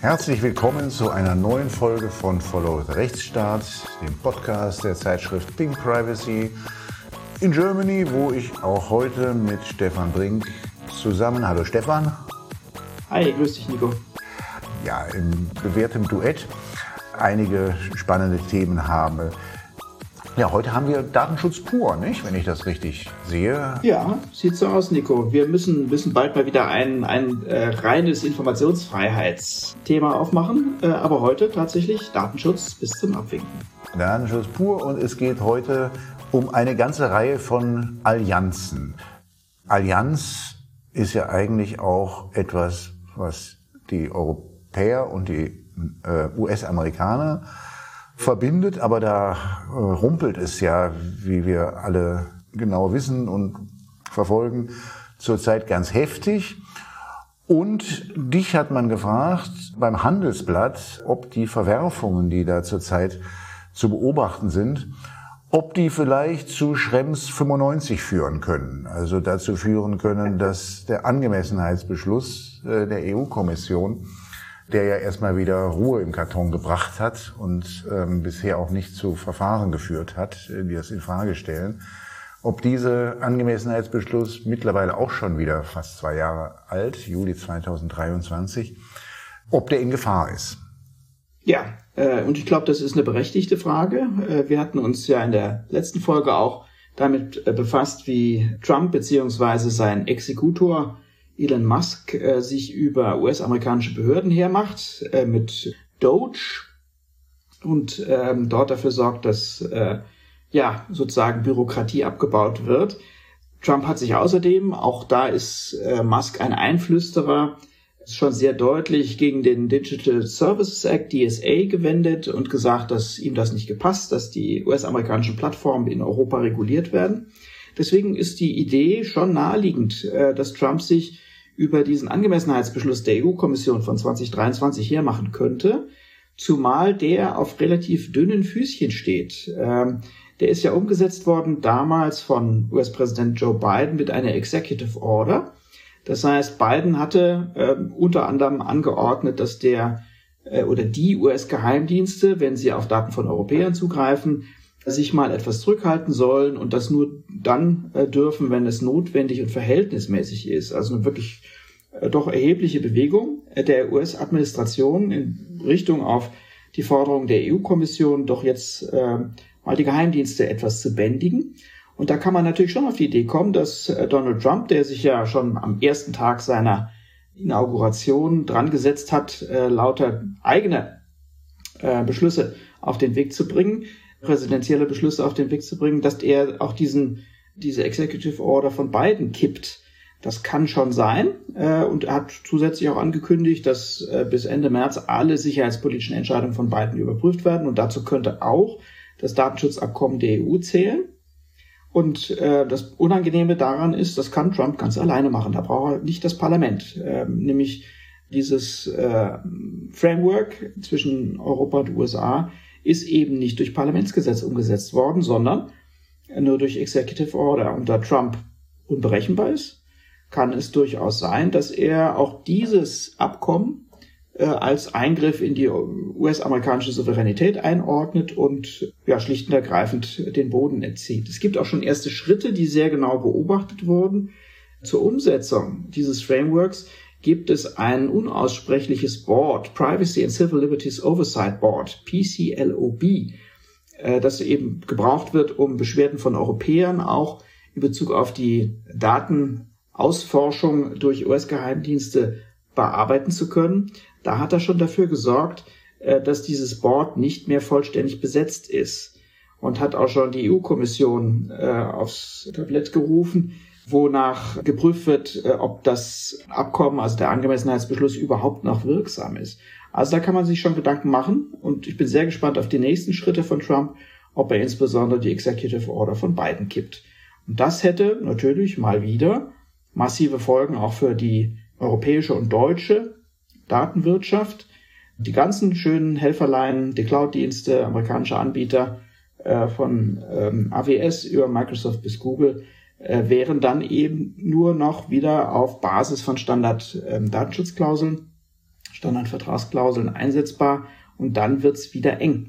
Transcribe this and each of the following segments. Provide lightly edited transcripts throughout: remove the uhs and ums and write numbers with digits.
Herzlich willkommen zu einer neuen Folge von Follow the Rechtsstaat, dem Podcast der Zeitschrift Pink Privacy in Germany, wo ich auch heute mit Stefan Brink zusammen, hallo Stefan. Hi, grüß dich Nico. Ja, in bewährtem Duett einige spannende Themen habe. Ja, heute haben wir Datenschutz pur, nicht? Wenn ich das richtig sehe. Ja, sieht so aus, Nico. Wir müssen bald mal wieder ein reines Informationsfreiheitsthema aufmachen. Aber heute tatsächlich Datenschutz bis zum Abwinken. Datenschutz pur, und es geht heute um eine ganze Reihe von Allianzen. Allianz ist ja eigentlich auch etwas, was die Europäer und die US-Amerikaner verbindet, aber da rumpelt es ja, wie wir alle genau wissen und verfolgen, zurzeit ganz heftig. Und dich hat man gefragt beim Handelsblatt, ob die Verwerfungen, die da zurzeit zu beobachten sind, ob die vielleicht zu Schrems 95 führen können. Also dazu führen können, dass der Angemessenheitsbeschluss der EU-Kommission, der ja erstmal wieder Ruhe im Karton gebracht hat und bisher auch nicht zu Verfahren geführt hat, die das in Frage stellen, ob dieser Angemessenheitsbeschluss, mittlerweile auch schon wieder fast 2 Jahre alt, Juli 2023, ob der in Gefahr ist. Ja, und ich glaube, das ist eine berechtigte Frage. Wir hatten uns ja in der letzten Folge auch damit befasst, wie Trump bzw. sein Exekutor Elon Musk sich über US-amerikanische Behörden hermacht mit Doge und dort dafür sorgt, dass sozusagen Bürokratie abgebaut wird. Trump hat sich außerdem, auch da ist Musk ein Einflüsterer, schon sehr deutlich gegen den Digital Services Act, DSA, gewendet und gesagt, dass ihm das nicht gepasst, dass die US-amerikanischen Plattformen in Europa reguliert werden. Deswegen ist die Idee schon naheliegend, dass Trump sich über diesen Angemessenheitsbeschluss der EU-Kommission von 2023 hermachen könnte, zumal der auf relativ dünnen Füßchen steht. Der ist ja umgesetzt worden damals von US-Präsident Joe Biden mit einer Executive Order. Das heißt, Biden hatte unter anderem angeordnet, dass der oder die US-Geheimdienste, wenn sie auf Daten von Europäern zugreifen, sich mal etwas zurückhalten sollen und das nur dann dürfen, wenn es notwendig und verhältnismäßig ist. Also eine wirklich doch erhebliche Bewegung der US-Administration in Richtung auf die Forderung der EU-Kommission, doch jetzt mal die Geheimdienste etwas zu bändigen. Und da kann man natürlich schon auf die Idee kommen, dass Donald Trump, der sich ja schon am ersten Tag seiner Inauguration dran gesetzt hat, lauter eigene Beschlüsse auf den Weg zu bringen, präsidentielle Beschlüsse auf den Weg zu bringen, dass er auch diese Executive Order von Biden kippt. Das kann schon sein. Und er hat zusätzlich auch angekündigt, dass bis Ende März alle sicherheitspolitischen Entscheidungen von Biden überprüft werden. Und dazu könnte auch das Datenschutzabkommen der EU zählen. Und das Unangenehme daran ist, das kann Trump ganz alleine machen. Da braucht er nicht das Parlament. Nämlich dieses Framework zwischen Europa und USA ist eben nicht durch Parlamentsgesetz umgesetzt worden, sondern nur durch Executive Order. Und da Trump unberechenbar ist, kann es durchaus sein, dass er auch dieses Abkommen als Eingriff in die US-amerikanische Souveränität einordnet und schlicht und ergreifend den Boden entzieht. Es gibt auch schon erste Schritte, die sehr genau beobachtet wurden. Zur Umsetzung dieses Frameworks gibt es ein unaussprechliches Board, Privacy and Civil Liberties Oversight Board, PCLOB, das eben gebraucht wird, um Beschwerden von Europäern auch in Bezug auf die Datenausforschung durch US-Geheimdienste bearbeiten zu können. Da hat er schon dafür gesorgt, dass dieses Board nicht mehr vollständig besetzt ist und hat auch schon die EU-Kommission aufs Tablett gerufen, wonach geprüft wird, ob das Abkommen, also der Angemessenheitsbeschluss, überhaupt noch wirksam ist. Also da kann man sich schon Gedanken machen und ich bin sehr gespannt auf die nächsten Schritte von Trump, ob er insbesondere die Executive Order von Biden kippt. Und das hätte natürlich mal wieder massive Folgen auch für die europäische und deutsche Datenwirtschaft. Die ganzen schönen Helferlein, die Cloud-Dienste, amerikanische Anbieter von AWS über Microsoft bis Google wären dann eben nur noch wieder auf Basis von Standard-Datenschutzklauseln Standardvertragsklauseln einsetzbar und dann wird's wieder eng.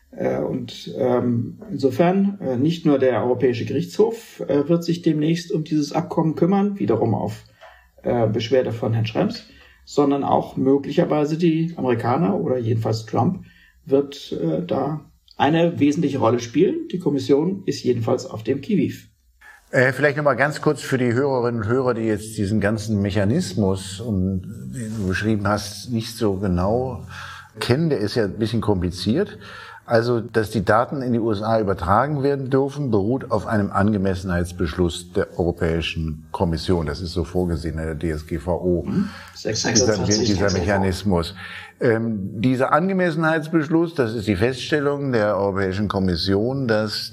Insofern nicht nur der Europäische Gerichtshof wird sich demnächst um dieses Abkommen kümmern, wiederum auf Beschwerde von Herrn Schrems, sondern auch möglicherweise die Amerikaner oder jedenfalls Trump wird da eine wesentliche Rolle spielen. Die Kommission ist jedenfalls auf dem Qui-Vive. Vielleicht nochmal ganz kurz für die Hörerinnen und Hörer, die jetzt diesen ganzen Mechanismus, den du beschrieben hast, nicht so genau kennen. Der ist ja ein bisschen kompliziert. Also, dass die Daten in die USA übertragen werden dürfen, beruht auf einem Angemessenheitsbeschluss der Europäischen Kommission. Das ist so vorgesehen in der DSGVO, dieser Mechanismus. Dieser Angemessenheitsbeschluss, das ist die Feststellung der Europäischen Kommission, dass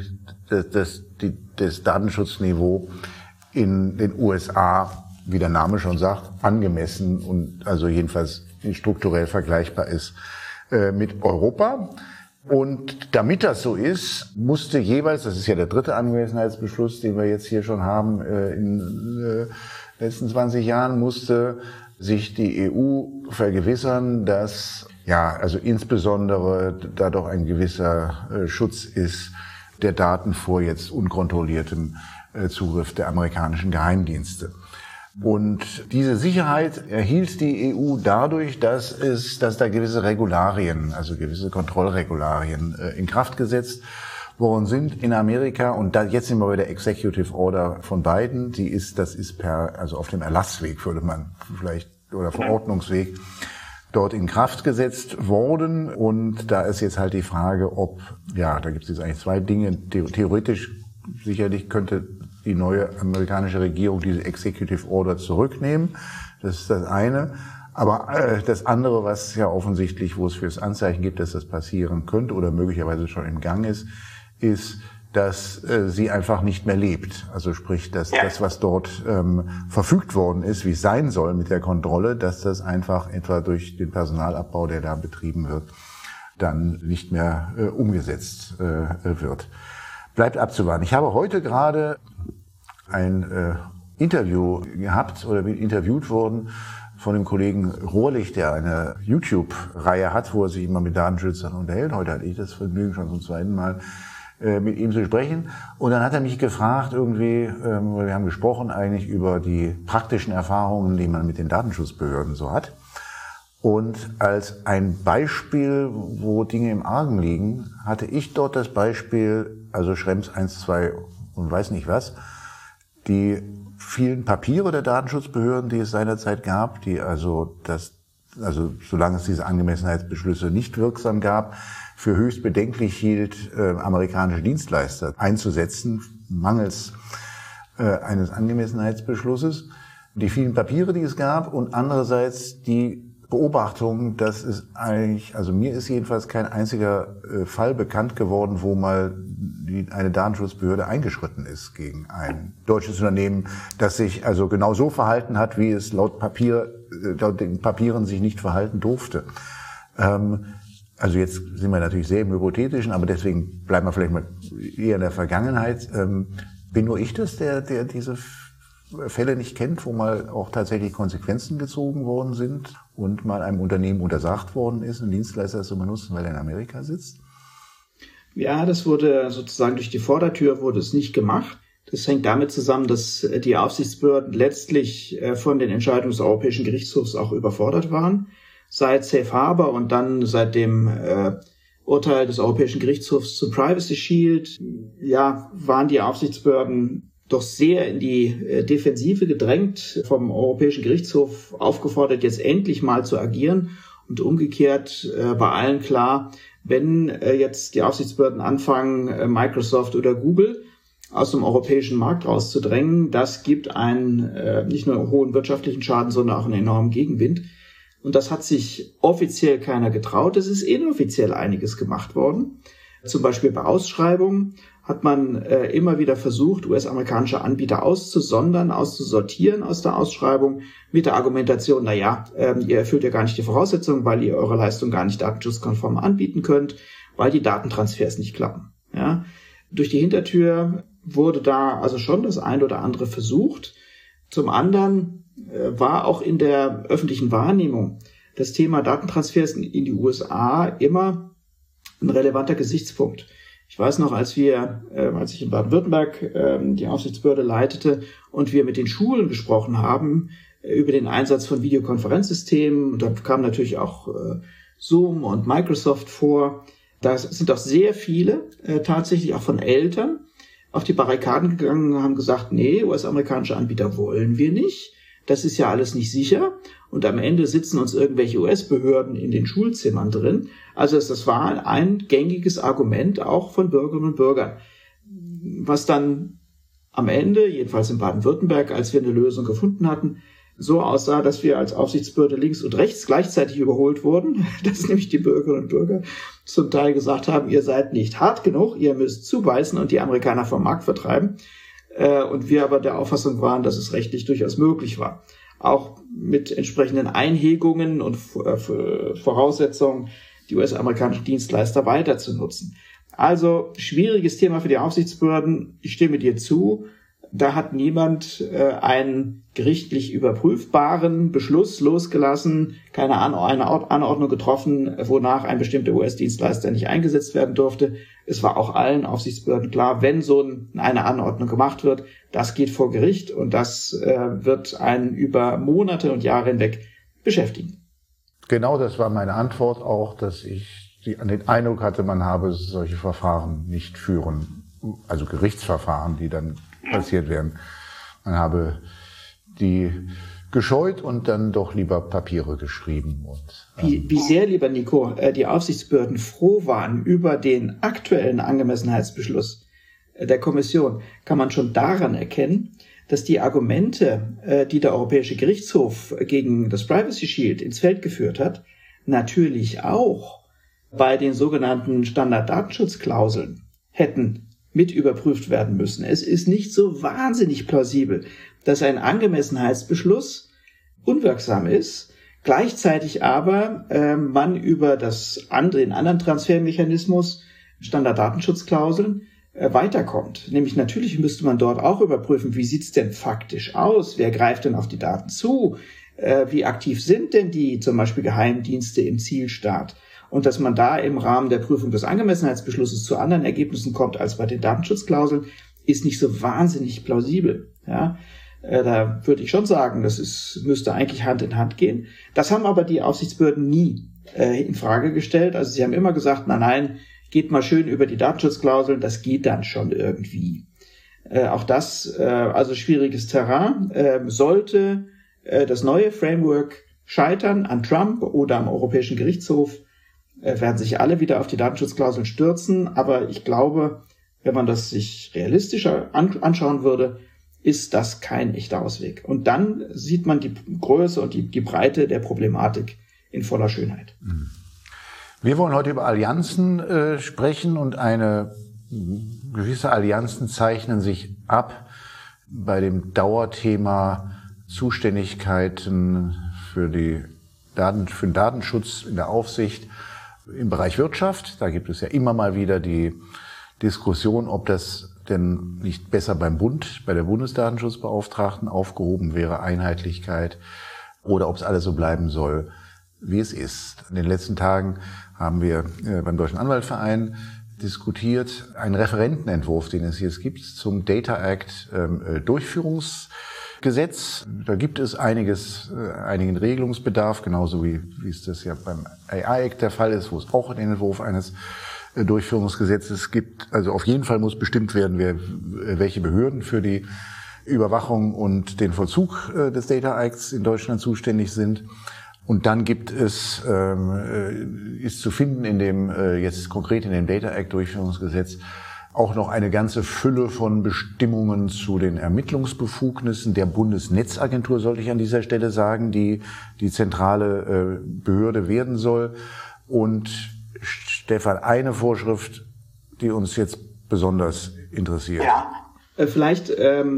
das Datenschutzniveau in den USA, wie der Name schon sagt, angemessen und also jedenfalls strukturell vergleichbar ist mit Europa. Und damit das so ist, musste jeweils, das ist ja der dritte Angemessenheitsbeschluss, den wir jetzt hier schon haben, in den letzten 20 Jahren, musste sich die EU vergewissern, dass also insbesondere da doch ein gewisser Schutz ist der Daten vor jetzt unkontrolliertem Zugriff der amerikanischen Geheimdienste. Und diese Sicherheit erhielt die EU dadurch, dass da gewisse Regularien, also gewisse Kontrollregularien in Kraft gesetzt worden sind in Amerika. Und jetzt sind wir bei der Executive Order von Biden. Das ist also auf dem Erlassweg, würde man vielleicht, oder Verordnungsweg, dort in Kraft gesetzt worden. Und da ist jetzt halt die Frage, da gibt es jetzt eigentlich zwei Dinge. Theoretisch sicherlich könnte die neue amerikanische Regierung diese Executive Order zurücknehmen. Das ist das eine. Aber das andere, was ja offensichtlich, wo es fürs Anzeichen gibt, dass das passieren könnte oder möglicherweise schon im Gang ist, dass sie einfach nicht mehr lebt. Also sprich, dass das, was dort verfügt worden ist, wie es sein soll mit der Kontrolle, dass das einfach etwa durch den Personalabbau, der da betrieben wird, dann nicht mehr umgesetzt wird. Bleibt abzuwarten. Ich habe heute gerade ein Interview gehabt oder bin interviewt worden von dem Kollegen Rohrlich, der eine YouTube-Reihe hat, wo er sich immer mit Datenschützern unterhält. Heute hatte ich das Vergnügen, schon zum zweiten Mal mit ihm zu sprechen. Und dann hat er mich gefragt, wir haben gesprochen eigentlich über die praktischen Erfahrungen, die man mit den Datenschutzbehörden so hat. Und als ein Beispiel, wo Dinge im Argen liegen, hatte ich dort das Beispiel, also Schrems 1, 2 und weiß nicht was, die vielen Papiere der Datenschutzbehörden, die es seinerzeit gab, die solange es diese Angemessenheitsbeschlüsse nicht wirksam gab, für höchst bedenklich hielt, amerikanische Dienstleister einzusetzen, mangels eines Angemessenheitsbeschlusses. Die vielen Papiere, die es gab, und andererseits die Beobachtung, dass es eigentlich, also mir ist jedenfalls kein einziger Fall bekannt geworden, wo mal eine Datenschutzbehörde eingeschritten ist gegen ein deutsches Unternehmen, das sich also genau so verhalten hat, wie es laut den Papieren sich nicht verhalten durfte. Also jetzt sind wir natürlich sehr im Hypothetischen, aber deswegen bleiben wir vielleicht mal eher in der Vergangenheit. Bin nur ich das, der diese Fälle nicht kennt, wo mal auch tatsächlich Konsequenzen gezogen worden sind und mal einem Unternehmen untersagt worden ist, einen Dienstleister zu benutzen, weil er in Amerika sitzt? Ja, das wurde sozusagen durch die Vordertür wurde es nicht gemacht. Das hängt damit zusammen, dass die Aufsichtsbehörden letztlich von den Entscheidungen des Europäischen Gerichtshofs auch überfordert waren. Seit Safe Harbor und dann seit dem Urteil des Europäischen Gerichtshofs zu Privacy Shield, waren die Aufsichtsbehörden doch sehr in die Defensive gedrängt, vom Europäischen Gerichtshof aufgefordert, jetzt endlich mal zu agieren. Und umgekehrt war allen klar, wenn jetzt die Aufsichtsbehörden anfangen, Microsoft oder Google aus dem europäischen Markt rauszudrängen, das gibt einen nicht nur hohen wirtschaftlichen Schaden, sondern auch einen enormen Gegenwind. Und das hat sich offiziell keiner getraut. Es ist inoffiziell einiges gemacht worden. Zum Beispiel bei Ausschreibungen hat man immer wieder versucht, US-amerikanische Anbieter auszusortieren aus der Ausschreibung mit der Argumentation, ihr erfüllt ja gar nicht die Voraussetzungen, weil ihr eure Leistung gar nicht datenschutzkonform anbieten könnt, weil die Datentransfers nicht klappen. Ja? Durch die Hintertür wurde da also schon das ein oder andere versucht. Zum anderen war auch in der öffentlichen Wahrnehmung das Thema Datentransfers in die USA immer ein relevanter Gesichtspunkt. Ich weiß noch, als ich in Baden-Württemberg die Aufsichtsbehörde leitete und wir mit den Schulen gesprochen haben über den Einsatz von Videokonferenzsystemen, und da kam natürlich auch Zoom und Microsoft vor. Da sind auch sehr viele, tatsächlich auch von Eltern, auf die Barrikaden gegangen und haben gesagt, nee, US-amerikanische Anbieter wollen wir nicht. Das ist ja alles nicht sicher. Und am Ende sitzen uns irgendwelche US-Behörden in den Schulzimmern drin. Also das war ein gängiges Argument auch von Bürgerinnen und Bürgern. Was dann am Ende, jedenfalls in Baden-Württemberg, als wir eine Lösung gefunden hatten, so aussah, dass wir als Aufsichtsbehörde links und rechts gleichzeitig überholt wurden, dass nämlich die Bürgerinnen und Bürger zum Teil gesagt haben, ihr seid nicht hart genug, ihr müsst zubeißen und die Amerikaner vom Markt vertreiben. Und wir aber der Auffassung waren, dass es rechtlich durchaus möglich war. Auch mit entsprechenden Einhegungen und Voraussetzungen, die US-amerikanischen Dienstleister weiter zu nutzen. Also schwieriges Thema für die Aufsichtsbehörden. Ich stimme dir zu. Da hat niemand einen gerichtlich überprüfbaren Beschluss losgelassen, eine Anordnung getroffen, wonach ein bestimmter US-Dienstleister nicht eingesetzt werden durfte. Es war auch allen Aufsichtsbehörden klar, wenn so eine Anordnung gemacht wird, das geht vor Gericht und das wird einen über Monate und Jahre hinweg beschäftigen. Genau, das war meine Antwort auch, dass ich den Eindruck hatte, man habe solche Verfahren nicht führen, also Gerichtsverfahren, die dann passiert wären. Man habe die gescheut und dann doch lieber Papiere geschrieben. Wie sehr, lieber Nico, die Aufsichtsbehörden froh waren über den aktuellen Angemessenheitsbeschluss der Kommission, kann man schon daran erkennen, dass die Argumente, die der Europäische Gerichtshof gegen das Privacy Shield ins Feld geführt hat, natürlich auch bei den sogenannten Standarddatenschutzklauseln hätten mit überprüft werden müssen. Es ist nicht so wahnsinnig plausibel, dass ein Angemessenheitsbeschluss unwirksam ist, gleichzeitig aber man über den anderen Transfermechanismus, Standarddatenschutzklauseln, weiterkommt. Nämlich natürlich müsste man dort auch überprüfen, wie sieht's denn faktisch aus? Wer greift denn auf die Daten zu? Wie aktiv sind denn die zum Beispiel Geheimdienste im Zielstaat? Und dass man da im Rahmen der Prüfung des Angemessenheitsbeschlusses zu anderen Ergebnissen kommt als bei den Datenschutzklauseln, ist nicht so wahnsinnig plausibel. Ja, da würde ich schon sagen, müsste eigentlich Hand in Hand gehen. Das haben aber die Aufsichtsbehörden nie in Frage gestellt. Also sie haben immer gesagt, nein, geht mal schön über die Datenschutzklauseln, das geht dann schon irgendwie. Auch das, also schwieriges Terrain, sollte das neue Framework scheitern an Trump oder am Europäischen Gerichtshof, werden sich alle wieder auf die Datenschutzklauseln stürzen. Aber ich glaube, wenn man das sich realistischer anschauen würde, ist das kein echter Ausweg. Und dann sieht man die Größe und die Breite der Problematik in voller Schönheit. Wir wollen heute über Allianzen sprechen und gewisse Allianzen zeichnen sich ab bei dem Dauerthema Zuständigkeiten für den Datenschutz in der Aufsicht im Bereich Wirtschaft. Da gibt es ja immer mal wieder die Diskussion, ob das denn nicht besser beim Bund, bei der Bundesdatenschutzbeauftragten aufgehoben wäre, Einheitlichkeit, oder ob es alles so bleiben soll, wie es ist. In den letzten Tagen haben wir beim Deutschen Anwaltverein diskutiert einen Referentenentwurf, den es jetzt gibt, zum Data Act Durchführungsgesetz. Da gibt es einigen Regelungsbedarf, genauso wie es das ja beim AI Act der Fall ist, wo es auch den Entwurf eines Durchführungsgesetzes gibt. Also auf jeden Fall muss bestimmt werden, welche Behörden für die Überwachung und den Vollzug des Data Acts in Deutschland zuständig sind. Und dann ist zu finden jetzt konkret in dem Data Act Durchführungsgesetz auch noch eine ganze Fülle von Bestimmungen zu den Ermittlungsbefugnissen der Bundesnetzagentur, sollte ich an dieser Stelle sagen, die zentrale Behörde werden soll. Und Stefan, eine Vorschrift, die uns jetzt besonders interessiert. Ja, vielleicht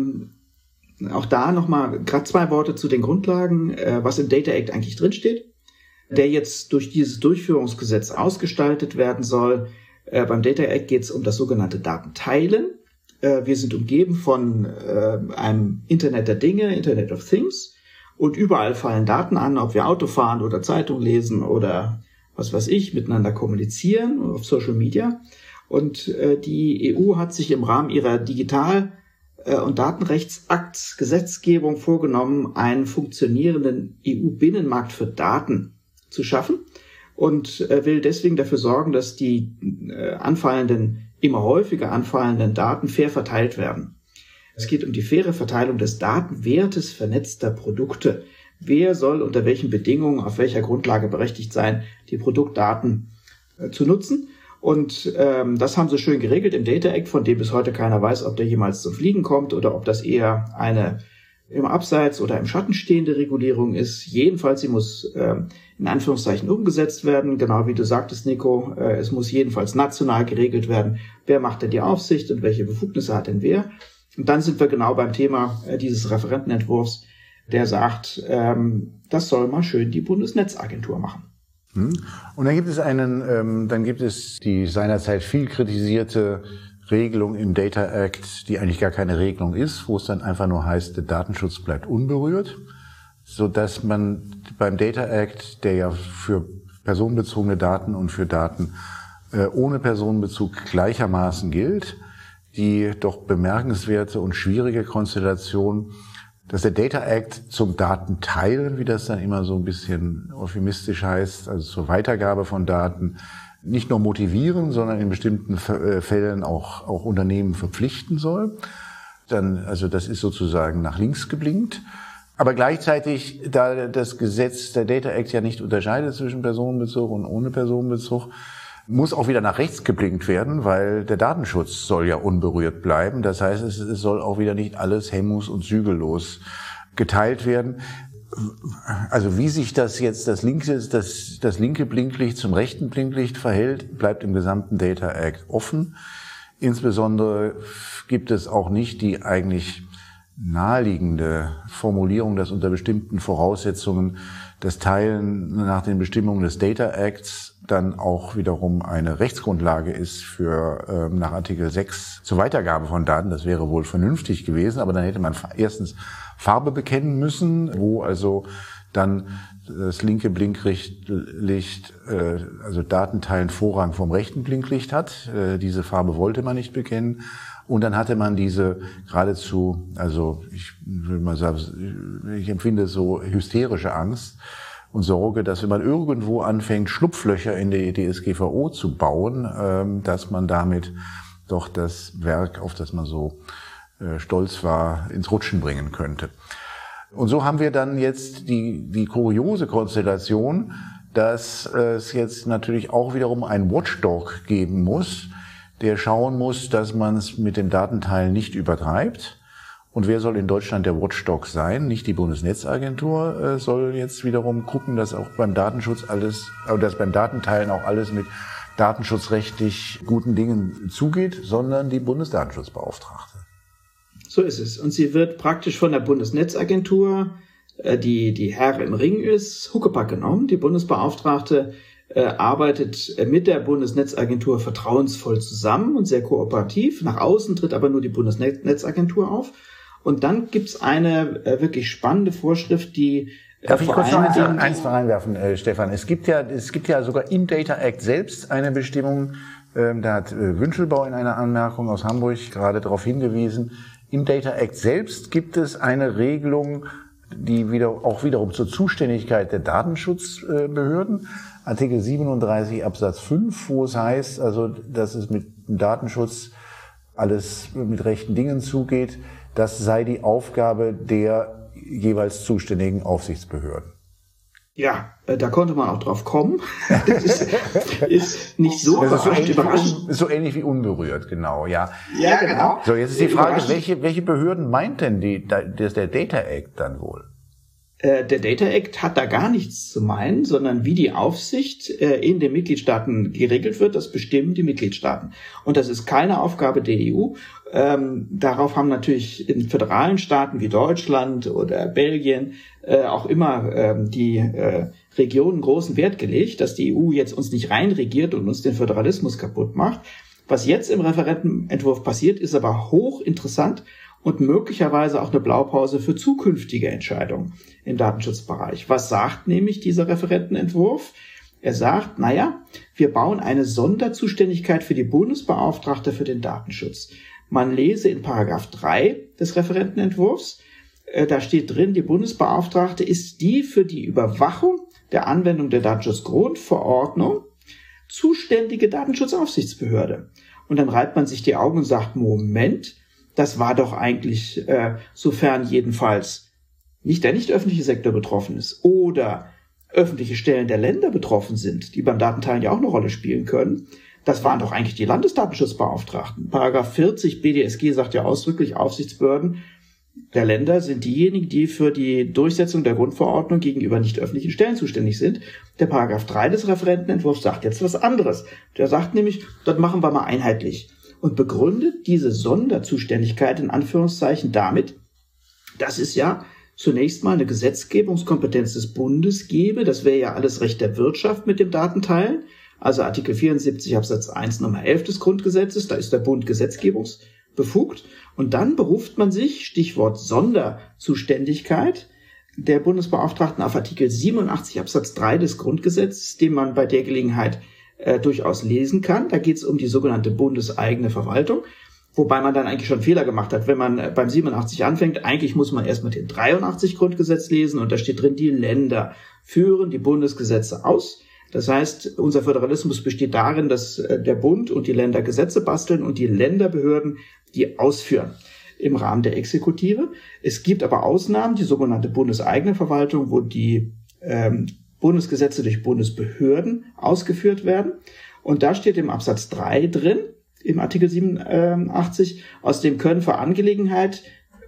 auch da nochmal gerade 2 Worte zu den Grundlagen, was im Data Act eigentlich drinsteht, der jetzt durch dieses Durchführungsgesetz ausgestaltet werden soll. Beim Data Act geht es um das sogenannte Datenteilen. Wir sind umgeben von einem Internet der Dinge, Internet of Things. Und überall fallen Daten an, ob wir Auto fahren oder Zeitung lesen oder was weiß ich, miteinander kommunizieren auf Social Media. Und die EU hat sich im Rahmen ihrer Digital- und Datenrechtsakt-Gesetzgebung vorgenommen, einen funktionierenden EU-Binnenmarkt für Daten zu schaffen und will deswegen dafür sorgen, dass die immer häufiger anfallenden Daten fair verteilt werden. Es geht um die faire Verteilung des Datenwertes vernetzter Produkte. Wer soll unter welchen Bedingungen, auf welcher Grundlage berechtigt sein, die Produktdaten zu nutzen? Und das haben sie schön geregelt im Data Act, von dem bis heute keiner weiß, ob der jemals zum Fliegen kommt oder ob das eher eine im Abseits oder im Schatten stehende Regulierung ist. Jedenfalls, sie muss in Anführungszeichen umgesetzt werden, genau wie du sagtest, Nico. Es muss jedenfalls national geregelt werden. Wer macht denn die Aufsicht und welche Befugnisse hat denn wer? Und dann sind wir genau beim Thema dieses Referentenentwurfs, der sagt, das soll mal schön die Bundesnetzagentur machen. Und dann gibt es die seinerzeit viel kritisierte Regelung im Data Act, die eigentlich gar keine Regelung ist, wo es dann einfach nur heißt, der Datenschutz bleibt unberührt, so dass man beim Data Act, der ja für personenbezogene Daten und für Daten ohne Personenbezug gleichermaßen gilt, die doch bemerkenswerte und schwierige Konstellation, dass der Data Act zum Datenteilen, wie das dann immer so ein bisschen euphemistisch heißt, also zur Weitergabe von Daten, nicht nur motivieren, sondern in bestimmten Fällen auch Unternehmen verpflichten soll. Also das ist sozusagen nach links geblinkt. Aber gleichzeitig, da das Gesetz, der Data Act ja nicht unterscheidet zwischen Personenbezug und ohne Personenbezug, muss auch wieder nach rechts geblinkt werden, weil der Datenschutz soll ja unberührt bleiben. Das heißt, es soll auch wieder nicht alles hemmungs- und zügellos geteilt werden. Also wie sich das jetzt das linke Blinklicht zum rechten Blinklicht verhält, bleibt im gesamten Data Act offen. Insbesondere gibt es auch nicht die eigentlich naheliegende Formulierung, dass unter bestimmten Voraussetzungen das Teilen nach den Bestimmungen des Data Acts dann auch wiederum eine Rechtsgrundlage ist für nach Artikel 6 zur Weitergabe von Daten. Das wäre wohl vernünftig gewesen, aber dann hätte man erstens Farbe bekennen müssen, wo also dann das linke Blinklicht, also Datenteilen Vorrang vom rechten Blinklicht hat. Diese Farbe wollte man nicht bekennen. Und dann hatte man diese geradezu, also ich will mal sagen, ich empfinde so hysterische Angst und Sorge, dass wenn man irgendwo anfängt, Schlupflöcher in die DSGVO zu bauen, dass man damit doch das Werk, auf das man so stolz war, ins Rutschen bringen könnte. Und so haben wir dann jetzt die kuriose Konstellation, dass es jetzt natürlich auch wiederum einen Watchdog geben muss, der schauen muss, dass man es mit dem Datenteilen nicht übertreibt. Und wer soll in Deutschland der Watchdog sein? Nicht die Bundesnetzagentur soll jetzt wiederum gucken, dass auch beim Datenschutz dass beim Datenteilen auch alles mit datenschutzrechtlich guten Dingen zugeht, sondern die Bundesdatenschutzbeauftragte. So ist es. Und sie wird praktisch von der Bundesnetzagentur, die Herr im Ring ist, Huckepack genommen. Die Bundesbeauftragte arbeitet mit der Bundesnetzagentur vertrauensvoll zusammen und sehr kooperativ. Nach außen tritt aber nur die Bundesnetzagentur auf. Und dann gibt's eine wirklich spannende Vorschrift, die Darf ich kurz noch eins reinwerfen, Stefan? Es gibt ja sogar im Data Act selbst eine Bestimmung, da hat Wünschelbau in einer Anmerkung aus Hamburg gerade darauf hingewiesen. Im Data Act selbst gibt es eine Regelung, die wiederum zur Zuständigkeit der Datenschutzbehörden, Artikel 37 Absatz 5, wo es heißt, also, dass es mit dem Datenschutz alles mit rechten Dingen zugeht, das sei die Aufgabe der jeweils zuständigen Aufsichtsbehörden. Ja, da konnte man auch drauf kommen. Das ist nicht so überraschend. So ähnlich wie unberührt, genau, ja. Ja, genau. So, jetzt ist die Frage, welche Behörden meint denn der Data Act dann wohl? Der Data Act hat da gar nichts zu meinen, sondern wie die Aufsicht in den Mitgliedstaaten geregelt wird, das bestimmen die Mitgliedstaaten. Und das ist keine Aufgabe der EU. Darauf haben natürlich in föderalen Staaten wie Deutschland oder Belgien auch immer die Regionen großen Wert gelegt, dass die EU jetzt uns nicht reinregiert und uns den Föderalismus kaputt macht. Was jetzt im Referentenentwurf passiert, ist aber hochinteressant und möglicherweise auch eine Blaupause für zukünftige Entscheidungen im Datenschutzbereich. Was sagt nämlich dieser Referentenentwurf? Er sagt, wir bauen eine Sonderzuständigkeit für die Bundesbeauftragte für den Datenschutz. Man lese in Paragraph 3 des Referentenentwurfs, da steht drin, die Bundesbeauftragte ist die für die Überwachung der Anwendung der Datenschutzgrundverordnung zuständige Datenschutzaufsichtsbehörde. Und dann reibt man sich die Augen und sagt, Moment, das war doch eigentlich, sofern jedenfalls nicht der nicht öffentliche Sektor betroffen ist oder öffentliche Stellen der Länder betroffen sind, die beim Datenteilen ja auch eine Rolle spielen können, das waren doch eigentlich die Landesdatenschutzbeauftragten. Paragraph 40 BDSG sagt ja ausdrücklich, Aufsichtsbehörden der Länder sind diejenigen, die für die Durchsetzung der Grundverordnung gegenüber nicht öffentlichen Stellen zuständig sind. Der Paragraph 3 des Referentenentwurfs sagt jetzt was anderes. Der sagt nämlich, das machen wir mal einheitlich und begründet diese Sonderzuständigkeit in Anführungszeichen damit, dass es ja zunächst mal eine Gesetzgebungskompetenz des Bundes gebe. Das wäre ja alles Recht der Wirtschaft mit dem Datenteilen. Also Artikel 74 Absatz 1 Nummer 11 des Grundgesetzes, da ist der Bund gesetzgebungsbefugt. Und dann beruft man sich, Stichwort Sonderzuständigkeit, der Bundesbeauftragten auf Artikel 87 Absatz 3 des Grundgesetzes, den man bei der Gelegenheit durchaus lesen kann. Da geht es um die sogenannte bundeseigene Verwaltung, wobei man dann eigentlich schon Fehler gemacht hat. Wenn man beim 87 anfängt, eigentlich muss man erstmal den 83 Grundgesetz lesen und da steht drin, die Länder führen die Bundesgesetze aus. Das heißt, unser Föderalismus besteht darin, dass der Bund und die Länder Gesetze basteln und die Länderbehörden die ausführen im Rahmen der Exekutive. Es gibt aber Ausnahmen, die sogenannte bundeseigene Verwaltung, wo die Bundesgesetze durch Bundesbehörden ausgeführt werden. Und da steht im Absatz 3 drin, im Artikel 87, aus dem können für Angelegenheiten,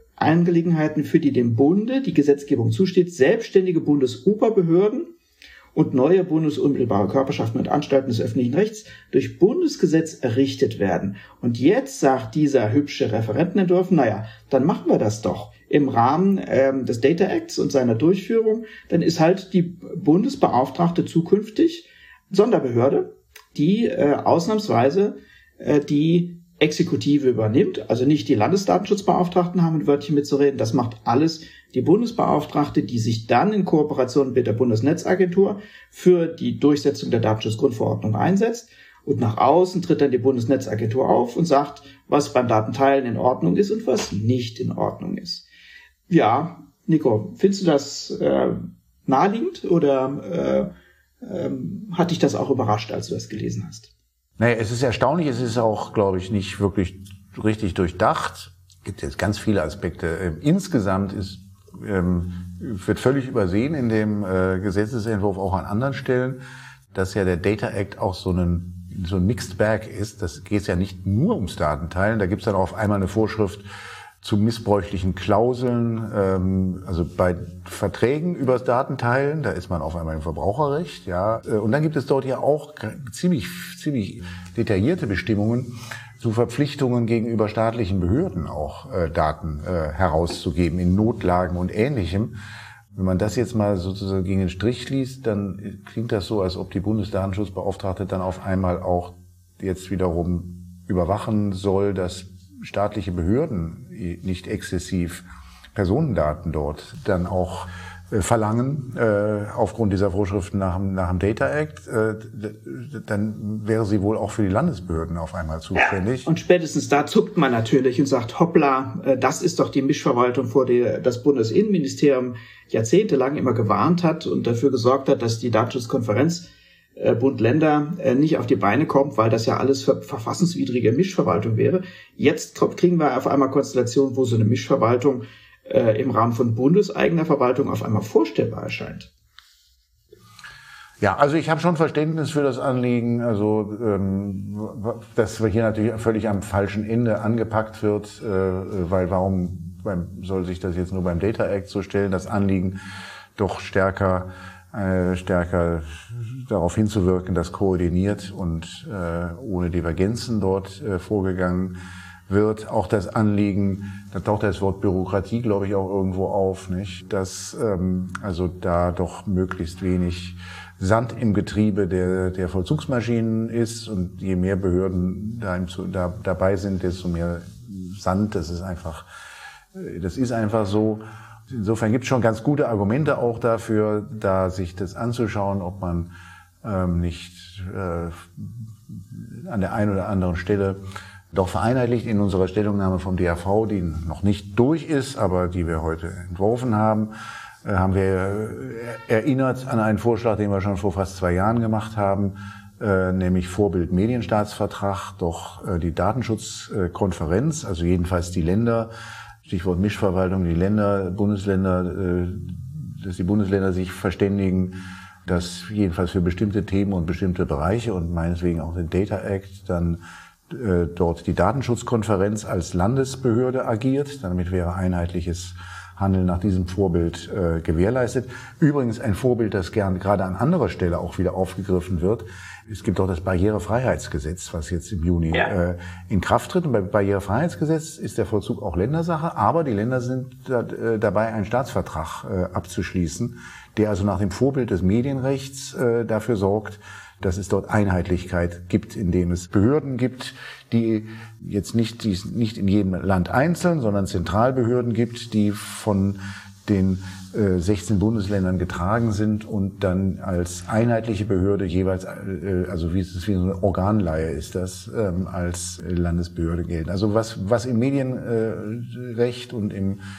für die dem Bunde die Gesetzgebung zusteht, selbstständige Bundesoberbehörden und neue bundesunmittelbare Körperschaften und Anstalten des öffentlichen Rechts durch Bundesgesetz errichtet werden. Und jetzt sagt dieser hübsche Referentenentwurf, dann machen wir das doch im Rahmen des Data Acts und seiner Durchführung. Dann ist halt die Bundesbeauftragte zukünftig Sonderbehörde, die ausnahmsweise die Exekutive übernimmt, also nicht die Landesdatenschutzbeauftragten haben ein Wörtchen mitzureden, das macht alles die Bundesbeauftragte, die sich dann in Kooperation mit der Bundesnetzagentur für die Durchsetzung der Datenschutzgrundverordnung einsetzt und nach außen tritt dann die Bundesnetzagentur auf und sagt, was beim Datenteilen in Ordnung ist und was nicht in Ordnung ist. Ja, Nico, findest du das naheliegend oder hat dich das auch überrascht, als du das gelesen hast? Naja, es ist erstaunlich, es ist auch, glaube ich, nicht wirklich richtig durchdacht. Es gibt jetzt ganz viele Aspekte. Insgesamt wird völlig übersehen in dem Gesetzesentwurf auch an anderen Stellen, dass ja der Data Act auch so ein Mixed Bag ist. Das geht ja nicht nur ums Datenteilen. Da gibt es dann auch auf einmal eine Vorschrift zu missbräuchlichen Klauseln, also bei Verträgen übers Datenteilen, da ist man auf einmal im Verbraucherrecht, ja. Und dann gibt es dort ja auch ziemlich detaillierte Bestimmungen zu Verpflichtungen gegenüber staatlichen Behörden auch Daten herauszugeben in Notlagen und Ähnlichem. Wenn man das jetzt mal sozusagen gegen den Strich liest, dann klingt das so, als ob die Bundesdatenschutzbeauftragte dann auf einmal auch jetzt wiederum überwachen soll, dass staatliche Behörden nicht exzessiv Personendaten dort dann auch verlangen, aufgrund dieser Vorschriften nach dem Data Act, dann wäre sie wohl auch für die Landesbehörden auf einmal zuständig. Ja, und spätestens da zuckt man natürlich und sagt, hoppla, das ist doch die Mischverwaltung, vor der das Bundesinnenministerium jahrzehntelang immer gewarnt hat und dafür gesorgt hat, dass die Datenschutzkonferenz Bund-Länder nicht auf die Beine kommt, weil das ja alles verfassungswidrige Mischverwaltung wäre. Jetzt kriegen wir auf einmal Konstellationen, wo so eine Mischverwaltung im Rahmen von bundeseigener Verwaltung auf einmal vorstellbar erscheint. Ja, also ich habe schon Verständnis für das Anliegen, also dass hier natürlich völlig am falschen Ende angepackt wird, weil warum soll sich das jetzt nur beim Data Act so stellen, das Anliegen doch stärker darauf hinzuwirken, dass koordiniert und ohne Divergenzen dort vorgegangen wird. Auch das Anliegen, da taucht das Wort Bürokratie, glaube ich, auch irgendwo auf, nicht? Dass also da doch möglichst wenig Sand im Getriebe der Vollzugsmaschinen ist und je mehr Behörden dabei sind, desto mehr Sand. Das ist einfach Das ist einfach so. Insofern gibt es schon ganz gute Argumente auch dafür, da sich das anzuschauen, ob man nicht an der einen oder anderen Stelle doch vereinheitlicht. In unserer Stellungnahme vom DAV, die noch nicht durch ist, aber die wir heute entworfen haben, haben wir erinnert an einen Vorschlag, den wir schon vor fast 2 Jahren gemacht haben, nämlich Vorbild Medienstaatsvertrag, doch die Datenschutzkonferenz, also jedenfalls die Länder, Stichwort Mischverwaltung, die Länder, Bundesländer, dass die Bundesländer sich verständigen, dass jedenfalls für bestimmte Themen und bestimmte Bereiche und meineswegen auch den Data Act dann dort die Datenschutzkonferenz als Landesbehörde agiert. Damit wäre einheitliches Handeln nach diesem Vorbild gewährleistet. Übrigens ein Vorbild, das gern gerade an anderer Stelle auch wieder aufgegriffen wird. Es gibt auch das Barrierefreiheitsgesetz, was jetzt im Juni in Kraft tritt. Und beim Barrierefreiheitsgesetz ist der Vollzug auch Ländersache, aber die Länder sind dabei, einen Staatsvertrag abzuschließen, der also nach dem Vorbild des Medienrechts dafür sorgt, dass es dort Einheitlichkeit gibt, indem es Behörden gibt, die jetzt nicht in jedem Land einzeln, sondern Zentralbehörden gibt, die von den 16 Bundesländern getragen sind und dann als einheitliche Behörde jeweils, also wie so eine Organleihe ist das, als Landesbehörde gelten. Also was im Medienrecht und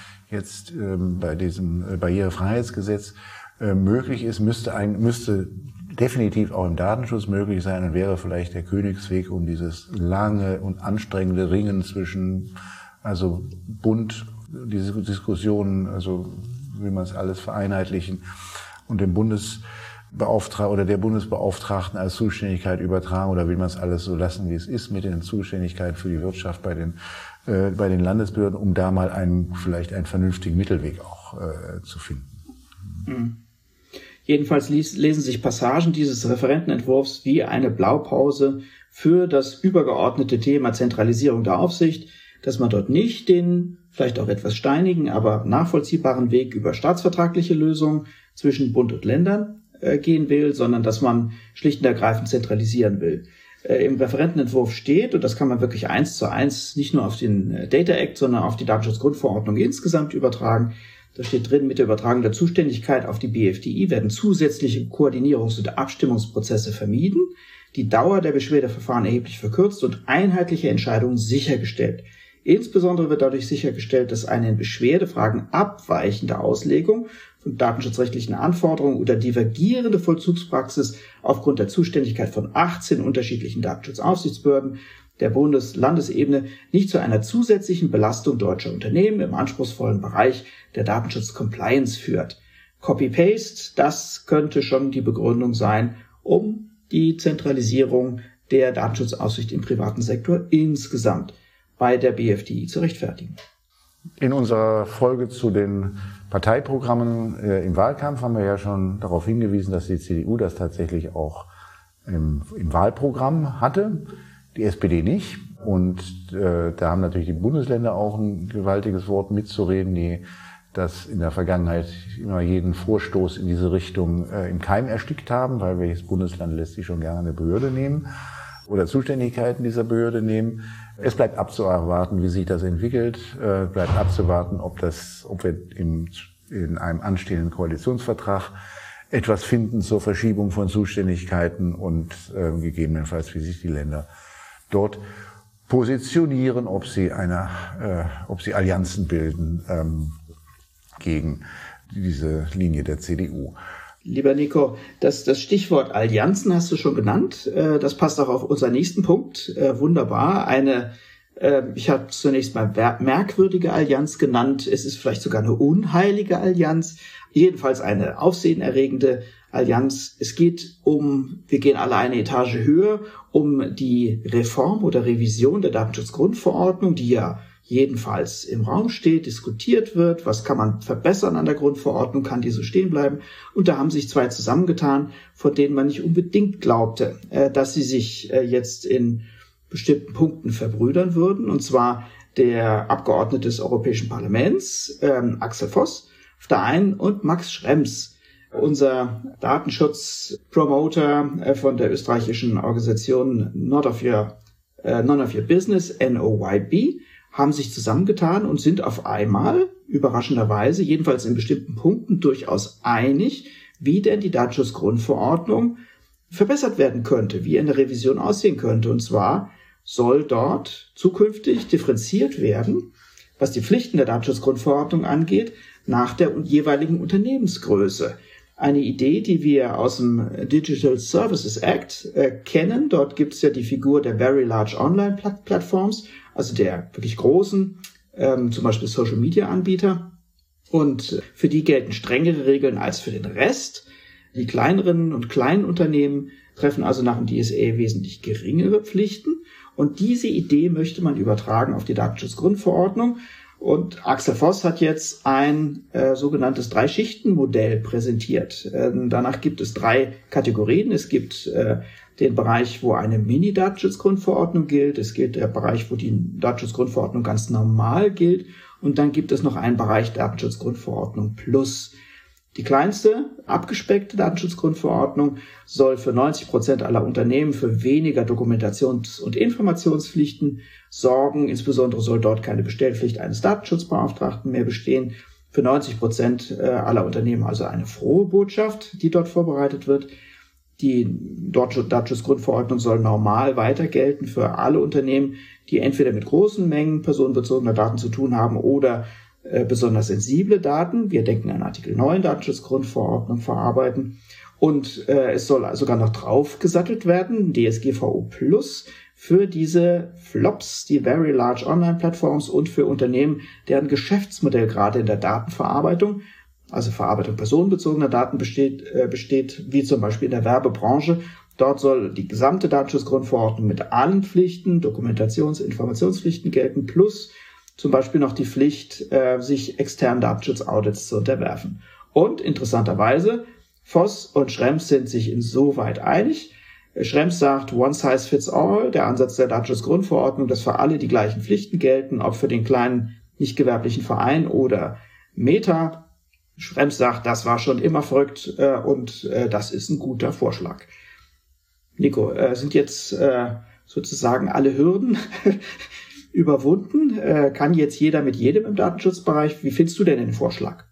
jetzt bei diesem Barrierefreiheitsgesetz möglich ist, müsste definitiv auch im Datenschutz möglich sein und wäre vielleicht der Königsweg, um dieses lange und anstrengende Ringen zwischen, also Bund, diese Diskussionen, also will man es alles vereinheitlichen und dem Bundesbeauftragten oder der Bundesbeauftragten als Zuständigkeit übertragen oder will man es alles so lassen, wie es ist mit den Zuständigkeiten für die Wirtschaft bei den Landesbehörden, um da mal vielleicht einen vernünftigen Mittelweg auch zu finden. Mhm. Jedenfalls lesen sich Passagen dieses Referentenentwurfs wie eine Blaupause für das übergeordnete Thema Zentralisierung der Aufsicht, dass man dort nicht den vielleicht auch etwas steinigen, aber nachvollziehbaren Weg über staatsvertragliche Lösungen zwischen Bund und Ländern gehen will, sondern dass man schlicht und ergreifend zentralisieren will. Im Referentenentwurf steht, und das kann man wirklich 1:1 nicht nur auf den Data Act, sondern auf die Datenschutzgrundverordnung insgesamt übertragen. Da steht drin, mit der Übertragung der Zuständigkeit auf die BFDI werden zusätzliche Koordinierungs- und Abstimmungsprozesse vermieden, die Dauer der Beschwerdeverfahren erheblich verkürzt und einheitliche Entscheidungen sichergestellt. Insbesondere wird dadurch sichergestellt, dass eine in Beschwerdefragen abweichende Auslegung von datenschutzrechtlichen Anforderungen oder divergierende Vollzugspraxis aufgrund der Zuständigkeit von 18 unterschiedlichen Datenschutzaufsichtsbehörden der Bundes-Landesebene nicht zu einer zusätzlichen Belastung deutscher Unternehmen im anspruchsvollen Bereich der Datenschutz-Compliance führt. Copy-Paste, das könnte schon die Begründung sein, um die Zentralisierung der Datenschutzaufsicht im privaten Sektor insgesamt bei der BFDI zu rechtfertigen. In unserer Folge zu den Parteiprogrammen im Wahlkampf haben wir ja schon darauf hingewiesen, dass die CDU das tatsächlich auch im Wahlprogramm hatte, die SPD nicht. Und da haben natürlich die Bundesländer auch ein gewaltiges Wort mitzureden, die das in der Vergangenheit immer jeden Vorstoß in diese Richtung im Keim erstickt haben, weil welches Bundesland lässt sich schon gerne eine Behörde nehmen oder Zuständigkeiten dieser Behörde nehmen. Es bleibt abzuwarten, wie sich das entwickelt. Bleibt abzuwarten, ob wir in einem anstehenden Koalitionsvertrag etwas finden zur Verschiebung von Zuständigkeiten und gegebenenfalls, wie sich die Länder dort positionieren, ob sie Allianzen bilden gegen diese Linie der CDU. Lieber Nico, das Stichwort Allianzen hast du schon genannt. Das passt auch auf unseren nächsten Punkt. Wunderbar. Ich habe zunächst mal merkwürdige Allianz genannt. Es ist vielleicht sogar eine unheilige Allianz. Jedenfalls eine aufsehenerregende Allianz. Es geht wir gehen alle eine Etage höher, um die Reform oder Revision der Datenschutzgrundverordnung, die ja jedenfalls im Raum steht, diskutiert wird. Was kann man verbessern an der Grundverordnung? Kann die so stehen bleiben? Und da haben sich zwei zusammengetan, von denen man nicht unbedingt glaubte, dass sie sich jetzt in bestimmten Punkten verbrüdern würden. Und zwar der Abgeordnete des Europäischen Parlaments, Axel Voss, auf der einen, und Max Schrems, unser Datenschutzpromoter von der österreichischen Organisation None of Your Business, NOYB, haben sich zusammengetan und sind auf einmal, überraschenderweise, jedenfalls in bestimmten Punkten durchaus einig, wie denn die Datenschutzgrundverordnung verbessert werden könnte, wie eine Revision aussehen könnte. Und zwar soll dort zukünftig differenziert werden, was die Pflichten der Datenschutzgrundverordnung angeht, nach der jeweiligen Unternehmensgröße. Eine Idee, die wir aus dem Digital Services Act kennen. Dort gibt es ja die Figur der Very Large Online Platforms, also der wirklich großen, zum Beispiel Social Media Anbieter. Und für die gelten strengere Regeln als für den Rest. Die kleineren und kleinen Unternehmen treffen also nach dem DSA wesentlich geringere Pflichten. Und diese Idee möchte man übertragen auf die Datenschutzgrundverordnung. Und Axel Voss hat jetzt ein sogenanntes 3-Schichten-Modell präsentiert. Danach gibt es 3 Kategorien. Es gibt den Bereich, wo eine Mini-Datenschutzgrundverordnung gilt. Es gilt der Bereich, wo die Datenschutzgrundverordnung ganz normal gilt. Und dann gibt es noch einen Bereich Datenschutzgrundverordnung Plus. Die kleinste, abgespeckte Datenschutzgrundverordnung soll für 90% aller Unternehmen für weniger Dokumentations- und Informationspflichten sorgen. Insbesondere soll dort keine Bestellpflicht eines Datenschutzbeauftragten mehr bestehen. Für 90% aller Unternehmen also eine frohe Botschaft, die dort vorbereitet wird. Die Datenschutzgrundverordnung soll normal weiter gelten für alle Unternehmen, die entweder mit großen Mengen personenbezogener Daten zu tun haben oder besonders sensible Daten, wir denken an Artikel 9 Datenschutzgrundverordnung, verarbeiten. Und es soll sogar noch draufgesattelt werden, DSGVO Plus, für diese Flops, die Very Large Online Platforms und für Unternehmen, deren Geschäftsmodell gerade in der Datenverarbeitung, also Verarbeitung personenbezogener Daten besteht, wie zum Beispiel in der Werbebranche. Dort soll die gesamte Datenschutzgrundverordnung mit allen Pflichten, Dokumentations- und Informationspflichten gelten, plus zum Beispiel noch die Pflicht, sich externen Datenschutzaudits zu unterwerfen. Und interessanterweise, Voss und Schrems sind sich insoweit einig. Schrems sagt, one size fits all, der Ansatz der Datenschutzgrundverordnung, dass für alle die gleichen Pflichten gelten, ob für den kleinen nicht gewerblichen Verein oder Meta. Schrems sagt, das war schon immer verrückt und das ist ein guter Vorschlag. Nico, sind jetzt sozusagen alle Hürden überwunden? Kann jetzt jeder mit jedem im Datenschutzbereich? Wie findest du denn den Vorschlag?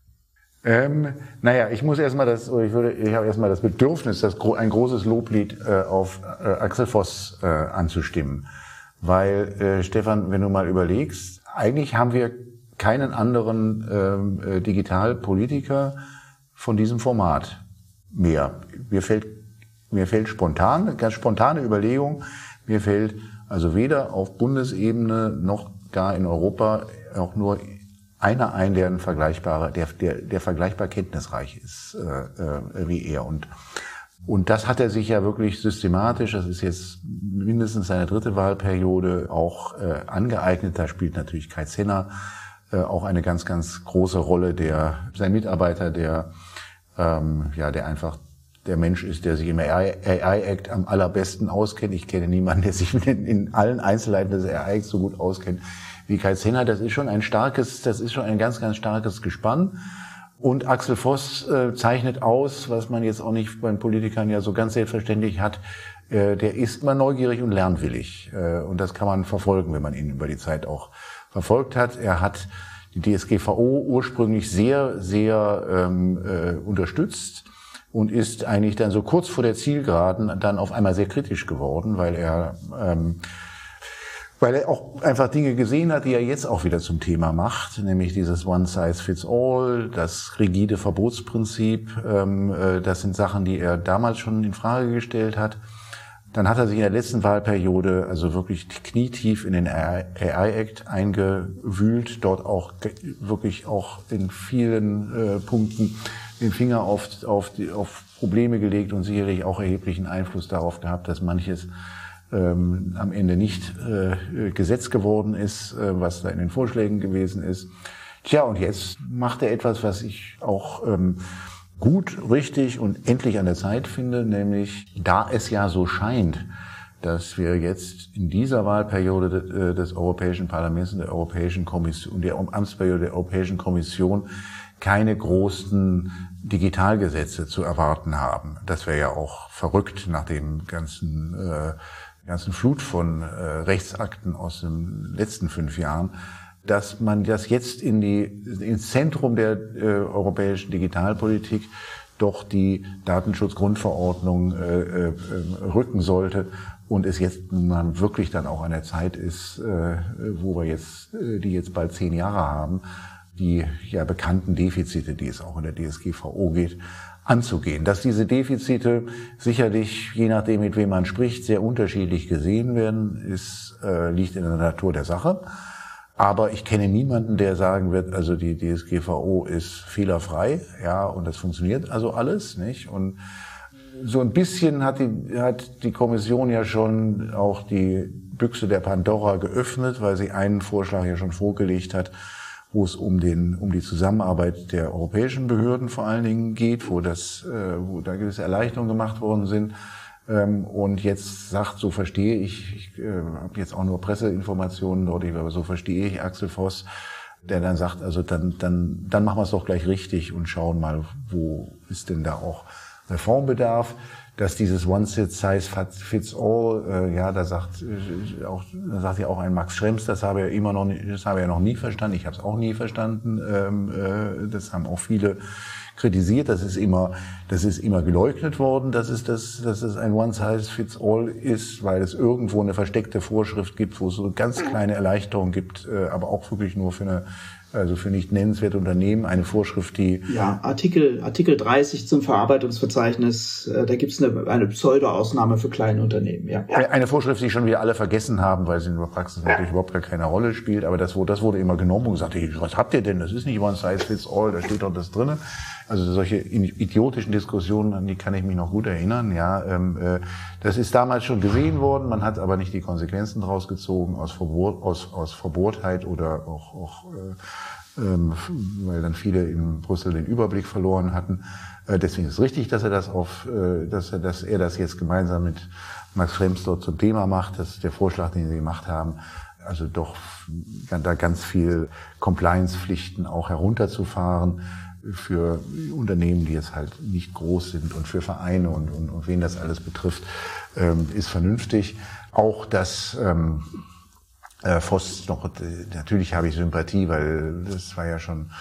Ich muss erstmal ich habe erstmal das Bedürfnis, ein großes Loblied auf Axel Voss anzustimmen. Weil, Stefan, wenn du mal überlegst, eigentlich haben wir keinen anderen Digitalpolitiker von diesem Format mehr. Mir fällt spontan, ganz spontane Überlegung, mir fällt also weder auf Bundesebene noch gar in Europa auch nur einer ein, der vergleichbar kenntnisreich ist wie er. Und das hat er sich ja wirklich systematisch, das ist jetzt mindestens seine 3. Wahlperiode, auch angeeignet. Da spielt natürlich Kai Zenner auch eine ganz, ganz große Rolle, sein Mitarbeiter, der einfach der Mensch ist, der sich im AI-Act am allerbesten auskennt. Ich kenne niemanden, der sich in allen Einzelheiten des AI-Acts so gut auskennt wie Kai Zenner. Das ist schon ein ganz, ganz starkes Gespann. Und Axel Voss zeichnet aus, was man jetzt auch nicht bei Politikern ja so ganz selbstverständlich hat. Der ist immer neugierig und lernwillig. Und das kann man verfolgen, wenn man ihn über die Zeit auch verfolgt hat. Er hat die DSGVO ursprünglich sehr, sehr unterstützt und ist eigentlich dann so kurz vor der Zielgeraden dann auf einmal sehr kritisch geworden, weil er auch einfach Dinge gesehen hat, die er jetzt auch wieder zum Thema macht, nämlich dieses One Size Fits All, das rigide Verbotsprinzip. Das sind Sachen, die er damals schon in Frage gestellt hat. Dann hat er sich in der letzten Wahlperiode also wirklich knietief in den AI-Act eingewühlt, dort auch wirklich auch in vielen Punkten den Finger auf Probleme gelegt und sicherlich auch erheblichen Einfluss darauf gehabt, dass manches am Ende nicht Gesetz geworden ist, was da in den Vorschlägen gewesen ist. Tja, und jetzt macht er etwas, was ich auch gut, richtig und endlich an der Zeit finde, nämlich da es ja so scheint, dass wir jetzt in dieser Wahlperiode des Europäischen Parlaments und der Europäischen Kommission und der Amtsperiode der Europäischen Kommission keine großen Digitalgesetze zu erwarten haben. Das wäre ja auch verrückt nach dem ganzen ganzen Flut von Rechtsakten aus den letzten 5 Jahren, dass man das jetzt ins Zentrum der europäischen Digitalpolitik doch die Datenschutzgrundverordnung rücken sollte und es jetzt man wirklich dann auch an der Zeit ist, wo wir die jetzt bald 10 Jahre haben, die ja bekannten Defizite, die es auch in der DSGVO geht, anzugehen. Dass diese Defizite sicherlich, je nachdem mit wem man spricht, sehr unterschiedlich gesehen werden, liegt in der Natur der Sache. Aber ich kenne niemanden, der sagen wird, also die DSGVO ist fehlerfrei, ja, und das funktioniert also alles, nicht? Und so ein bisschen hat die Kommission ja schon auch die Büchse der Pandora geöffnet, weil sie einen Vorschlag ja schon vorgelegt hat, wo es um die Zusammenarbeit der europäischen Behörden vor allen Dingen geht, wo da gewisse Erleichterungen gemacht worden sind. Und jetzt sagt, so verstehe ich habe jetzt auch nur Presseinformationen dort, aber so verstehe ich Axel Voss, der dann sagt, also dann machen wir es doch gleich richtig und schauen mal, wo ist denn da auch Reformbedarf, dass dieses One-Size-Fits-All, da sagt ja auch ein Max Schrems, das habe er noch nie verstanden. Ich habe es auch nie verstanden. Das haben auch viele kritisiert. Das ist immer geleugnet worden, dass es ein One-Size-Fits-All ist, weil es irgendwo eine versteckte Vorschrift gibt, wo es so ganz kleine Erleichterungen gibt, aber auch wirklich nur für nicht nennenswerte Unternehmen, eine Vorschrift, die... Ja, Artikel 30 zum Verarbeitungsverzeichnis, da gibt es eine Pseudo-Ausnahme für kleine Unternehmen, ja. Eine Vorschrift, die schon wieder alle vergessen haben, weil sie in der Praxis natürlich überhaupt gar keine Rolle spielt, aber das wurde immer genommen und gesagt, was habt ihr denn? Das ist nicht One-Size-Fits-All, da steht doch das drinne. Also solche idiotischen Diskussionen, an die kann ich mich noch gut erinnern, ja. Das ist damals schon gesehen worden, man hat aber nicht die Konsequenzen draus gezogen aus Verbohrtheit oder auch weil dann viele in Brüssel den Überblick verloren hatten. Deswegen ist es richtig, dass er das jetzt gemeinsam mit Max Schrems dort zum Thema macht. Das ist der Vorschlag, den sie gemacht haben. Also doch da ganz viel Compliance-Pflichten auch herunterzufahren für Unternehmen, die jetzt halt nicht groß sind und für Vereine und wen das alles betrifft, ist vernünftig. Auch das Voss noch, natürlich habe ich Sympathie, weil das war ja schon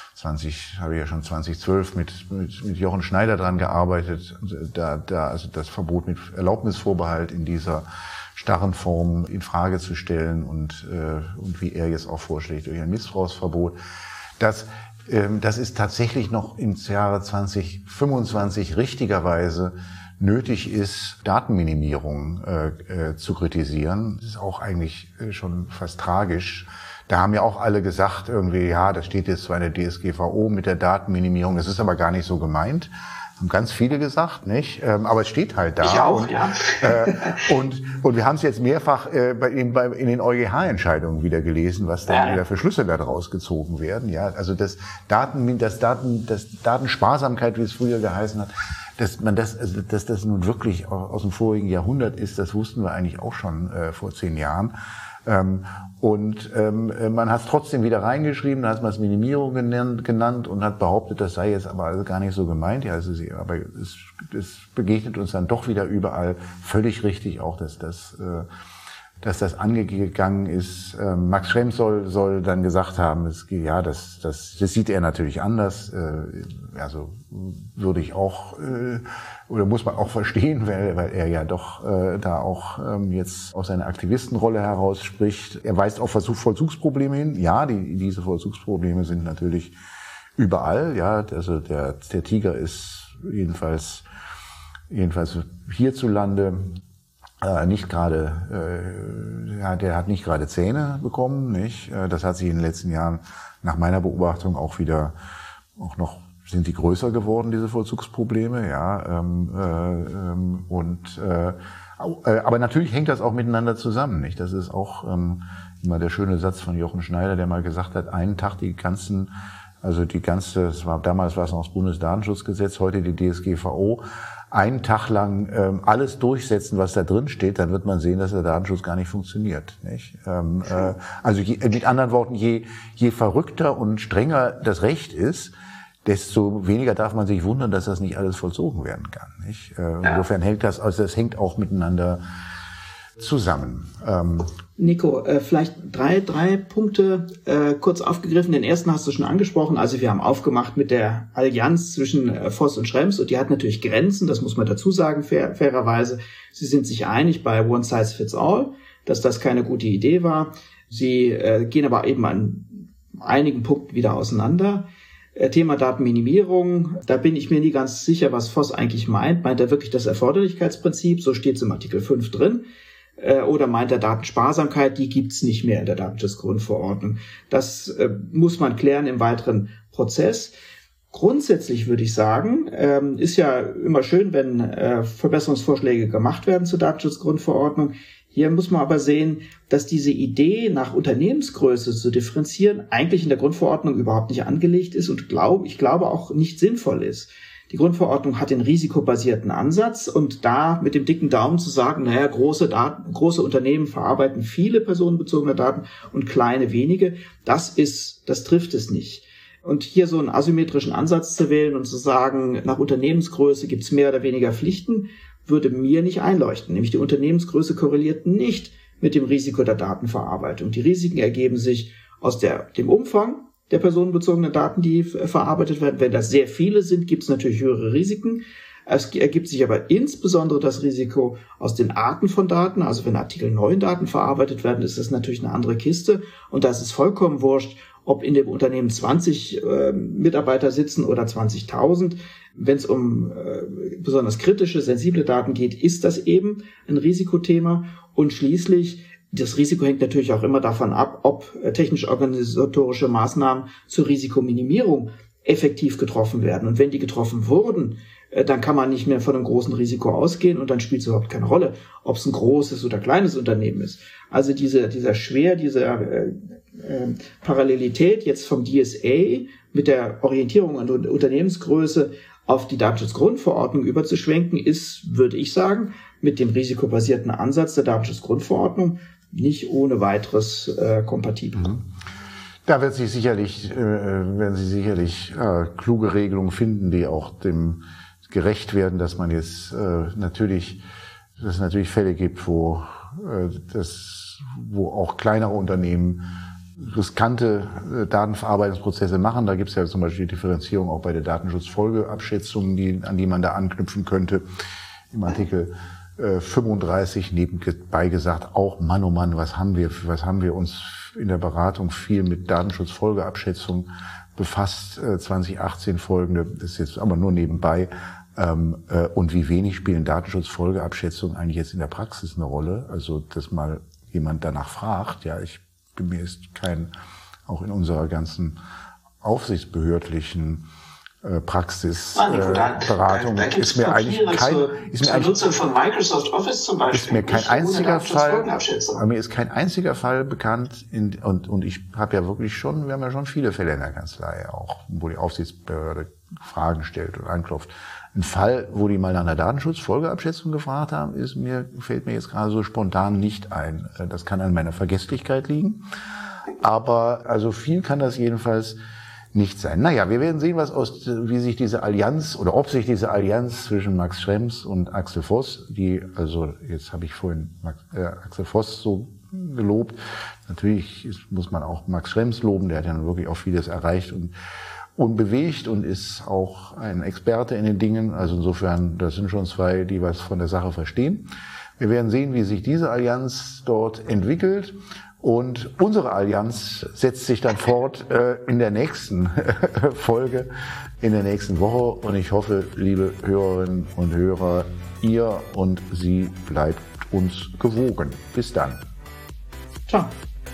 2012 mit Jochen Schneider dran gearbeitet, also das Verbot mit Erlaubnisvorbehalt in dieser starren Form in Frage zu stellen und wie er jetzt auch vorschlägt durch ein Missbrauchsverbot. Das ist tatsächlich noch ins Jahre 2025 richtigerweise nötig ist, Datenminimierung zu kritisieren. Das ist auch eigentlich schon fast tragisch. Da haben ja auch alle gesagt, irgendwie, ja, das steht jetzt zwar in der DSGVO mit der Datenminimierung, das ist aber gar nicht so gemeint. Haben ganz viele gesagt, nicht? Aber es steht halt da. Ich auch, ja. Und wir haben es jetzt mehrfach in den EuGH-Entscheidungen wieder gelesen, was dann wieder für Schlüsse da draus gezogen werden. Ja, also das Datensparsamkeit, wie es früher geheißen hat, dass das nun wirklich aus dem vorigen Jahrhundert ist, das wussten wir eigentlich auch schon vor 10 Jahren. Man hat es trotzdem wieder reingeschrieben, da hat man es Minimierung genannt und hat behauptet, das sei jetzt aber also gar nicht so gemeint. Ja, aber es begegnet uns dann doch wieder überall völlig richtig, auch dass das angegangen ist. Max Schrems soll dann gesagt haben, das sieht er natürlich anders. Also würde ich auch oder muss man auch verstehen, weil er ja doch da auch jetzt aus seiner Aktivistenrolle heraus spricht. Er weist auf Vollzugsprobleme hin. Ja, diese Vollzugsprobleme sind natürlich überall. Ja, also der Tiger ist jedenfalls hierzulande nicht gerade, der hat nicht gerade Zähne bekommen, nicht? Das hat sich in den letzten Jahren nach meiner Beobachtung auch noch sind die größer geworden, diese Vollzugsprobleme, ja. Aber natürlich hängt das auch miteinander zusammen, nicht? Das ist auch immer der schöne Satz von Jochen Schneider, der mal gesagt hat, einen Tag damals war es noch das Bundesdatenschutzgesetz, heute die DSGVO, einen Tag lang alles durchsetzen, was da drin steht, dann wird man sehen, dass der Datenschutz gar nicht funktioniert, nicht? Also mit anderen Worten, je verrückter und strenger das Recht ist, desto weniger darf man sich wundern, dass das nicht alles vollzogen werden kann, nicht? Insofern hängt das hängt auch miteinander zusammen. Nico, vielleicht drei Punkte kurz aufgegriffen. Den ersten hast du schon angesprochen. Also wir haben aufgemacht mit der Allianz zwischen Voss und Schrems und die hat natürlich Grenzen, das muss man dazu sagen, fairerweise. Sie sind sich einig bei One Size Fits All, dass das keine gute Idee war. Sie gehen aber eben an einigen Punkten wieder auseinander. Thema Datenminimierung, da bin ich mir nie ganz sicher, was Voss eigentlich meint. Meint er wirklich das Erforderlichkeitsprinzip? So steht es im Artikel 5 drin. Oder meint er Datensparsamkeit? Die gibt's nicht mehr in der Datenschutzgrundverordnung. Das muss man klären im weiteren Prozess. Grundsätzlich würde ich sagen, ist ja immer schön, wenn Verbesserungsvorschläge gemacht werden zur Datenschutzgrundverordnung. Hier muss man aber sehen, dass diese Idee, nach Unternehmensgröße zu differenzieren, eigentlich in der Grundverordnung überhaupt nicht angelegt ist und ich glaube auch nicht sinnvoll ist. Die Grundverordnung hat den risikobasierten Ansatz und da mit dem dicken Daumen zu sagen, naja, große Unternehmen verarbeiten viele personenbezogene Daten und kleine wenige, das trifft es nicht. Und hier so einen asymmetrischen Ansatz zu wählen und zu sagen, nach Unternehmensgröße gibt's mehr oder weniger Pflichten, würde mir nicht einleuchten. Nämlich die Unternehmensgröße korreliert nicht mit dem Risiko der Datenverarbeitung. Die Risiken ergeben sich aus dem Umfang der personenbezogenen Daten, die verarbeitet werden. Wenn das sehr viele sind, gibt es natürlich höhere Risiken. Es ergibt sich aber insbesondere das Risiko aus den Arten von Daten. Also wenn Artikel 9 Daten verarbeitet werden, ist das natürlich eine andere Kiste. Und da ist es vollkommen wurscht, ob in dem Unternehmen 20 Mitarbeiter sitzen oder 20.000. Wenn es um besonders kritische, sensible Daten geht, ist das eben ein Risikothema. Und schließlich, das Risiko hängt natürlich auch immer davon ab, ob technisch-organisatorische Maßnahmen zur Risikominimierung effektiv getroffen werden. Und wenn die getroffen wurden, dann kann man nicht mehr von einem großen Risiko ausgehen und dann spielt es überhaupt keine Rolle, ob es ein großes oder kleines Unternehmen ist. Also diese Parallelität jetzt vom DSA mit der Orientierung an der Unternehmensgröße auf die Datenschutzgrundverordnung überzuschwenken, ist, würde ich sagen, mit dem risikobasierten Ansatz der Datenschutzgrundverordnung nicht ohne weiteres kompatibel. Da werden Sie sicherlich kluge Regelungen finden, die auch dem gerecht werden, dass man jetzt natürlich Fälle gibt, wo auch kleinere Unternehmen riskante Datenverarbeitungsprozesse machen. Da gibt es ja zum Beispiel die Differenzierung auch bei der Datenschutzfolgeabschätzung, an die man da anknüpfen könnte. Im Artikel 35 nebenbei gesagt, auch Mann, oh Mann, was haben wir uns in der Beratung viel mit Datenschutzfolgeabschätzung befasst, 2018 folgende, das ist jetzt aber nur nebenbei. Und wie wenig spielen Datenschutzfolgeabschätzungen eigentlich jetzt in der Praxis eine Rolle? Also, dass mal jemand danach fragt, ja, mir ist auch in unserer ganzen aufsichtsbehördlichen Praxisberatung ist mir eigentlich kein einziger Fall bekannt und ich habe ja wirklich wir haben ja schon viele Fälle in der Kanzlei auch, wo die Aufsichtsbehörde Fragen stellt und anklopft. Ein Fall, wo die mal nach einer Datenschutzfolgeabschätzung gefragt haben, fällt mir jetzt gerade so spontan nicht ein. Das kann an meiner Vergesslichkeit liegen. Aber also viel kann das jedenfalls nicht sein. Naja, wir werden sehen, wie sich diese Allianz oder ob sich diese Allianz zwischen Max Schrems und Axel Voss, jetzt habe ich vorhin Axel Voss so gelobt. Natürlich muss man auch Max Schrems loben, der hat ja nun wirklich auch vieles erreicht und unbewegt und ist auch ein Experte in den Dingen. Also insofern, das sind schon zwei, die was von der Sache verstehen. Wir werden sehen, wie sich diese Allianz dort entwickelt. Und unsere Allianz setzt sich dann fort in der nächsten Folge, in der nächsten Woche. Und ich hoffe, liebe Hörerinnen und Hörer, ihr und sie bleibt uns gewogen. Bis dann. Ciao.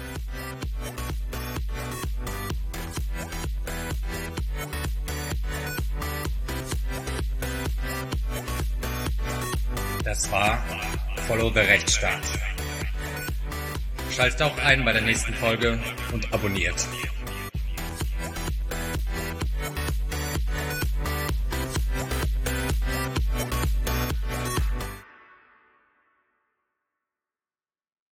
Das war Follow the Rechtsstaat. Schaltet auch ein bei der nächsten Folge und abonniert.